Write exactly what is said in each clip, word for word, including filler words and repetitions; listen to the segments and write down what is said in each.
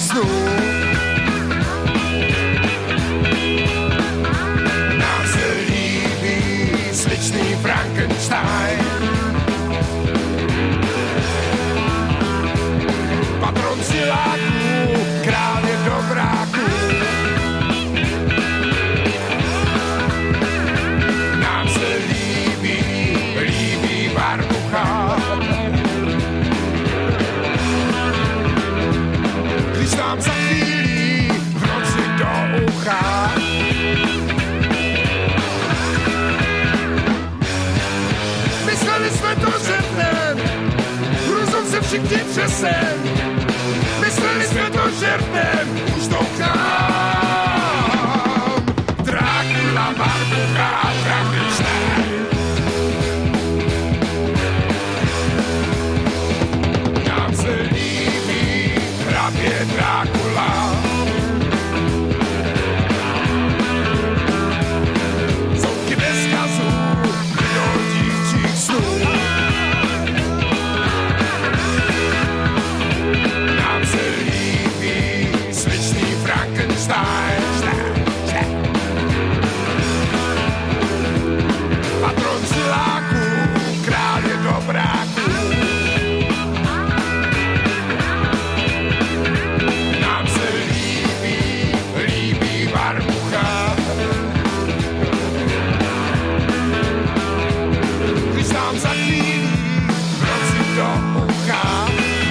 snů. Nám se líbí sličný Frankenstein. Patron siláků, král je dobráků. Nám se líbí, líbí Barbucha. Když nám zachvílí v noci do ucha. Mysleli jsme to žertem, hruzom se všichni přesem. Mysleli jsme to žertem, už doufám. Drákula, Barbucha a Frankenstein. Nám se líbí hrabě Drákula. Soudky bez kazu, do dívčích snů. Nám se líbí sličný Frankenstein. Patron siláků, král je dobráků. Nám se líbí, líbí Barbucha. Když nám zachvílí v noci do ucha.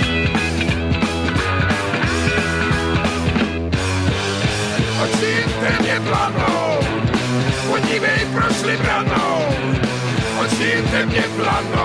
Oči temně planou, podívej, prošli branou. Oči temně planou.